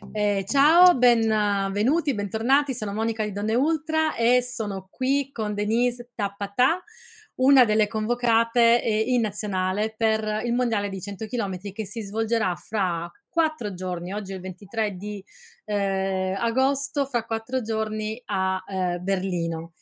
Ciao, benvenuti, bentornati. Sono Monica di Donne Ultra e sono qui con Denise Tappatà, una delle convocate in nazionale per il mondiale di 100 km che si svolgerà fra 4 giorni. Oggi è il 23 di agosto, fra 4 giorni a Berlino.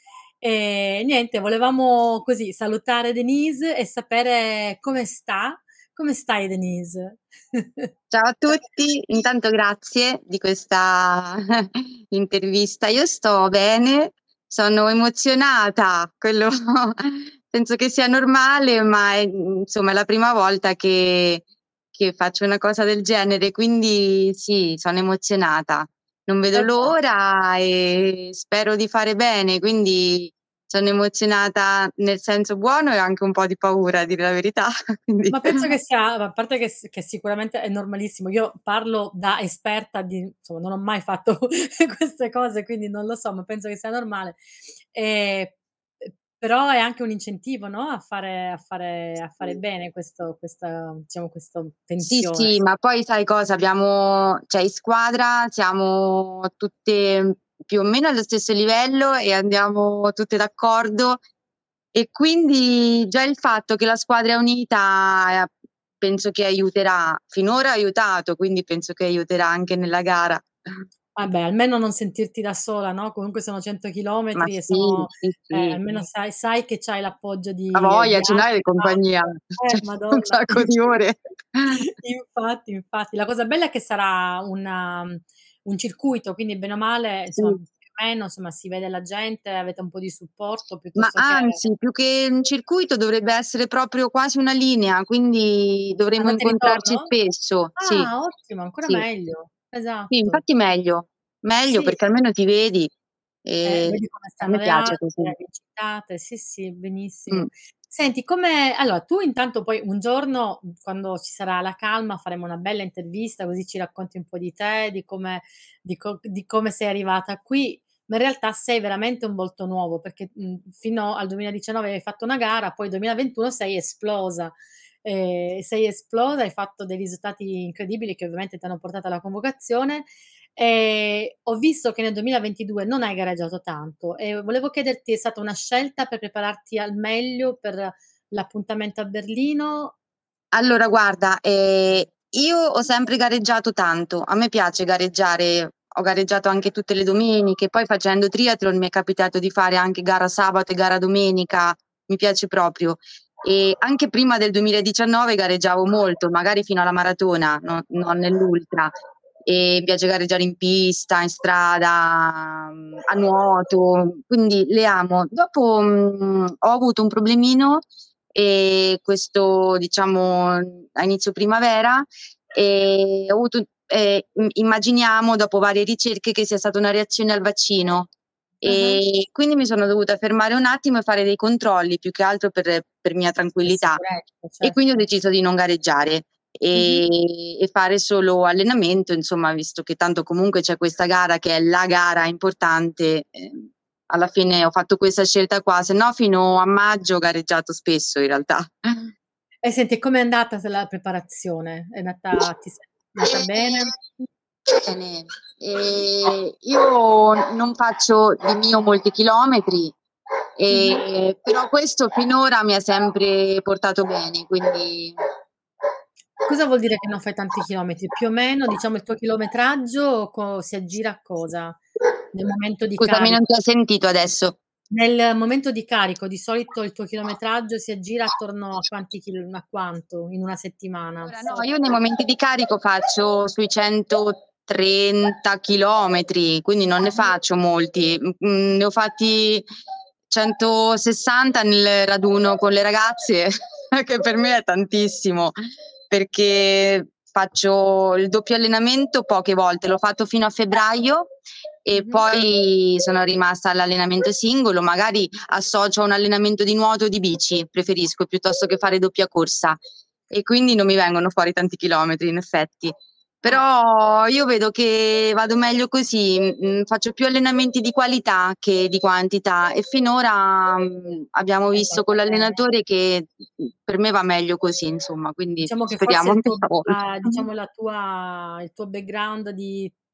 E niente, volevamo così salutare Denise e sapere come sta. Come stai, Denise? Ciao a tutti, intanto grazie di questa intervista. Io sto bene, sono emozionata, quello penso che sia normale, ma insomma è la prima volta che faccio una cosa del genere, quindi sì, sono emozionata. Non vedo Eh beh. l'ora e spero di fare bene, quindi sono emozionata nel senso buono e anche un po' di paura, a dire la verità. Quindi... Ma penso che sia, a parte che sicuramente è normalissimo. Io parlo da esperta di, insomma, non ho mai fatto queste cose, quindi non lo so, ma penso che sia normale. E, però è anche un incentivo, no? A fare bene questa, diciamo, questa Sì, tensione. sì, ma poi sai cosa? Abbiamo, cioè in squadra siamo tutte più o meno allo stesso livello e andiamo tutte d'accordo e quindi già il fatto che la squadra è unita penso che aiuterà. Finora ha aiutato, quindi penso che aiuterà anche nella gara. Vabbè, almeno non sentirti da sola, no? Comunque sono 100 Ma chilometri e sì, sono, sì, sì. almeno sai che c'hai l'appoggio La di voglia, ce l'hai altri. di compagnia, cioè un Madonna. sacco di ore. Infatti, la cosa bella è che sarà un circuito, quindi bene o male, insomma, Sì. più o meno, insomma, si vede la gente, avete un po' di supporto Ma piuttosto che... anzi, più che un circuito dovrebbe essere proprio quasi una linea, quindi dovremmo Andate e incontrarci ritorno? spesso. Sì, Ah, ottimo, ancora sì. meglio. Sì, Esatto. infatti meglio Sì. perché almeno ti vedi e Vedi come a stanno me le piace altre, così. le citate, sì, sì, Mh. benissimo. Senti, come allora tu intanto poi un giorno, quando ci sarà la calma, faremo una bella intervista, così ci racconti un po' di te, di come sei arrivata qui, ma in realtà sei veramente un volto nuovo, perché, fino al 2019 hai fatto una gara, poi 2021 sei esplosa, hai fatto dei risultati incredibili che ovviamente ti hanno portato alla convocazione. Ho visto che nel 2022 non hai gareggiato tanto e volevo chiederti: è stata una scelta per prepararti al meglio per l'appuntamento a Berlino? Allora guarda, io ho sempre gareggiato tanto, a me piace gareggiare, ho gareggiato anche tutte le domeniche, poi facendo triathlon mi è capitato di fare anche gara sabato e gara domenica, mi piace proprio. E anche prima del 2019 gareggiavo molto, magari fino alla maratona, non nell'ultra. E mi piace gareggiare in pista, in strada, a nuoto, quindi le amo. Dopo, ho avuto un problemino questo diciamo a inizio primavera, ho avuto immaginiamo dopo varie ricerche che sia stata una reazione al vaccino. Ah-ah. Quindi mi sono dovuta fermare un attimo e fare dei controlli, più che altro per mia Per tranquillità. sicurezza, E quindi ho certo. deciso di non gareggiare Mh-mh. e fare solo allenamento, insomma, visto che tanto comunque c'è questa gara che è la gara importante, alla fine ho fatto questa scelta qua, se no fino a maggio ho gareggiato spesso in realtà. E senti, com'è andata la preparazione? È andata bene? Bene, io non faccio di mio molti chilometri, Mh-mh. però questo finora mi ha sempre portato bene, quindi Cosa vuol dire che non fai tanti chilometri? Più o meno, diciamo, il tuo chilometraggio si aggira a cosa? Nel momento di scusami, non carico? ti ho sentito adesso. Nel momento di carico, di solito il tuo chilometraggio si aggira attorno a quanto in una settimana? Allora, no, io nei momenti di carico faccio sui 130 chilometri, quindi non ne Mh-mh. faccio molti. Ne ho fatti 160 nel raduno con le ragazze, che per me è tantissimo, perché faccio il doppio allenamento poche volte, l'ho fatto fino a febbraio e Mh-mh. poi sono rimasta all'allenamento singolo, magari associo a un allenamento di nuoto o di bici, preferisco piuttosto che fare doppia corsa e quindi non mi vengono fuori tanti chilometri in effetti. Ah, Però io vedo che vado meglio così, faccio più allenamenti di qualità che di quantità e finora, abbiamo hai visto fatto con bene. l'allenatore che, per me va meglio così insomma, quindi Diciamo che forse speriamo il anche tuo stavolta. diciamo il tuo background di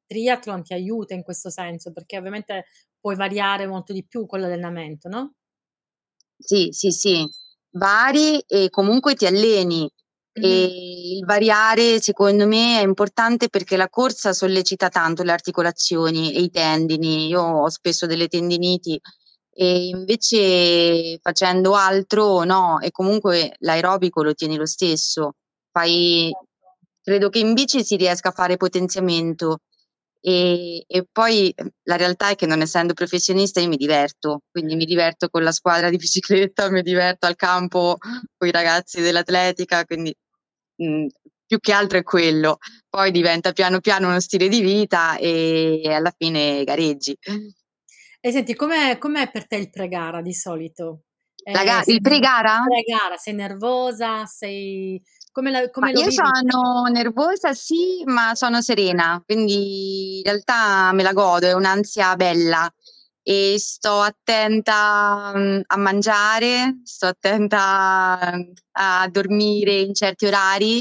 triathlon ti aiuta in questo senso, perché ovviamente puoi variare molto di più con l'allenamento, no? Sì, sì, sì, vari e comunque ti alleni. Mh-mh. Il variare secondo me è importante perché la corsa sollecita tanto le articolazioni e i tendini. Io ho spesso delle tendiniti e invece facendo altro no, e comunque l'aerobico lo tieni lo stesso. Fai Credo che in bici si riesca a fare potenziamento. E poi, la realtà è che non essendo professionista io mi diverto, quindi mi diverto con la squadra di bicicletta, mi diverto al campo coi ragazzi dell'atletica, quindi, mhmm, più che altro è quello. Poi diventa piano piano uno stile di vita e alla fine gareggi. E senti, com'è per te il pre-gara di solito? Il Sei pre-gara? pre-gara, sei nervosa, sei Ma come lo io vivi? sono nervosa sì, ma sono serena, quindi in realtà me la godo, è un'ansia bella e sto attenta, a mangiare, sto attenta, a dormire in certi orari,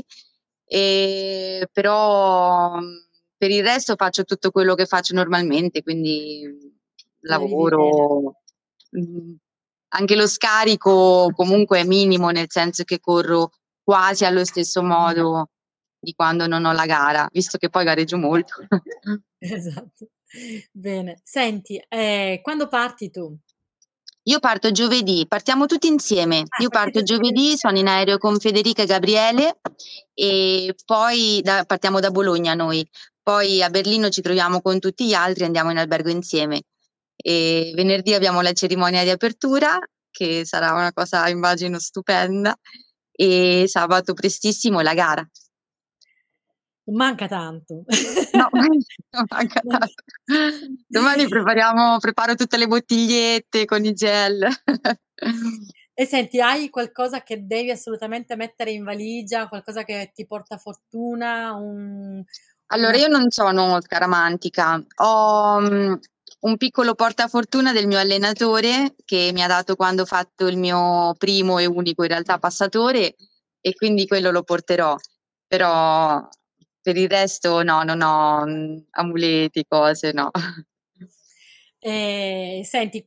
però, per il resto faccio tutto quello che faccio normalmente, quindi, La vivi bene. lavoro, mhmm, anche lo scarico comunque è minimo, nel senso che corro quasi allo stesso modo di quando non ho la gara, visto che poi gareggio molto. Esatto. Bene. Senti, quando parti tu? Io parto giovedì, partiamo tutti insieme. Io Partite parto tutti giovedì, sono in insieme. aereo con Federica e Gabriele e poi partiamo da Bologna noi. Poi a Berlino ci troviamo con tutti gli altri e andiamo in albergo insieme. Venerdì abbiamo la cerimonia di apertura, che sarà una cosa immagino stupenda, e sabato prestissimo la gara. Non manca tanto. No, non manca Non tanto. Domani preparo tutte le bottigliette con i gel. E senti, hai qualcosa che devi assolutamente mettere in valigia, qualcosa che ti porta fortuna, Allora, una io non sono scaramantica. Ho, un piccolo portafortuna del mio allenatore che mi ha dato quando ho fatto il mio primo e unico in realtà passatore e quindi quello lo porterò. Però per il resto no, non ho, amuleti, cose, no. Senti,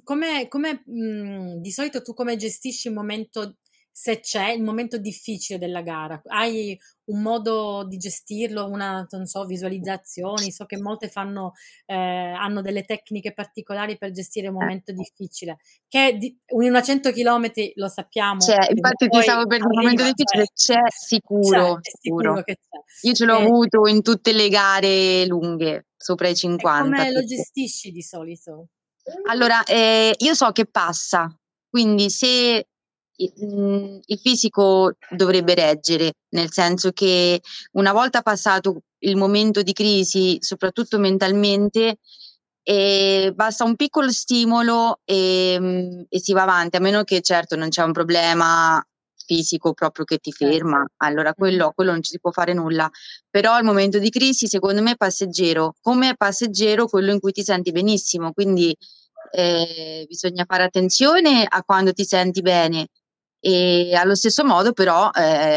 di solito tu come gestisci il momento, se c'è, il momento difficile della gara? Hai un modo di gestirlo, una, non so, visualizzazioni? So che molte hanno delle tecniche particolari per gestire il Eh. momento difficile, che in una 100 chilometri lo sappiamo, prima o Infatti ti poi stavo per dire, un momento arriva, cioè difficile c'è sicuro, è sicuro. sicuro che c'è. Io ce l'ho avuto in tutte le gare lunghe, sopra i E 50 come lo tutte. gestisci di solito? Allora, io so che passa, quindi se il fisico dovrebbe reggere, nel senso che una volta passato il momento di crisi, soprattutto mentalmente, basta un piccolo stimolo, e si va avanti, a meno che certo non c'è un problema fisico proprio che ti Certo. ferma, allora Mh-mh. quello non ci si può fare nulla. Però il momento di crisi secondo me è passeggero, come è passeggero quello in cui ti senti benissimo, quindi bisogna fare attenzione a quando ti senti bene e allo stesso modo però,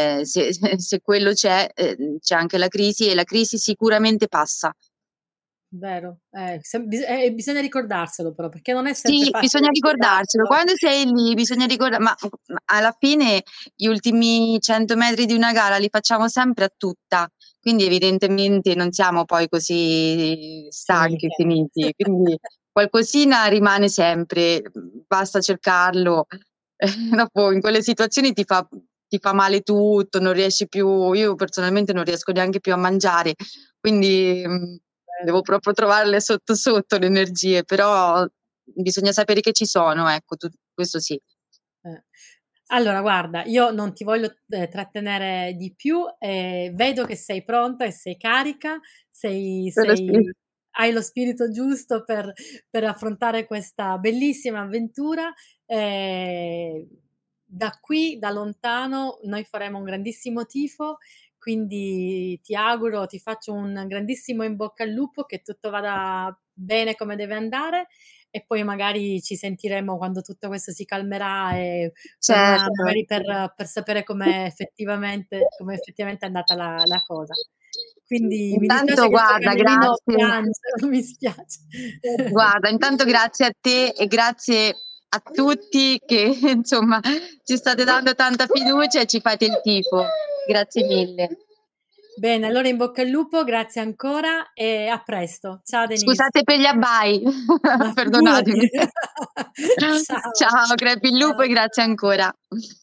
se quello c'è anche la crisi e la crisi sicuramente passa. Vero, bisogna ricordarselo però, perché non è sempre Sì, facile bisogna ricordarselo. ricordarselo. Quando sei lì bisogna ma alla fine gli ultimi 100 metri di una gara li facciamo sempre a tutta, quindi evidentemente non siamo poi così stanchi e Finite. finiti, quindi qualcosina rimane sempre, basta cercarlo. Dopo in quelle situazioni ti fa male tutto, non riesci più, io personalmente non riesco neanche più a mangiare, quindi, devo Vero. proprio trovarle sotto sotto le energie, però bisogna sapere che ci sono, ecco, questo sì. Eh. Allora guarda, io non ti voglio, trattenere di più, vedo che sei pronta e sei carica, sei Quello sì. sei hai lo spirito giusto per affrontare questa bellissima avventura. Ehm, Da qui, da lontano, noi faremo un grandissimo tifo, quindi ti faccio un grandissimo in bocca al lupo, che tutto vada bene come deve andare e poi magari ci sentiremo quando tutto questo si calmerà e Certo. magari per sapere com'è effettivamente è andata la cosa. quindi mi dispiace Intanto che il tuo guarda, cagnolino grazie. piange, mi spiace. Guarda, intanto grazie a te e grazie a tutti che insomma ci state dando tanta fiducia e ci fate il tifo. Grazie mille. Bene, allora in bocca al lupo, grazie ancora e a presto. Ciao Denise. Scusate per gli abbai, Ma figurati. perdonatemi. Ciao. Ciao, crepi il lupo Ciao. e grazie ancora.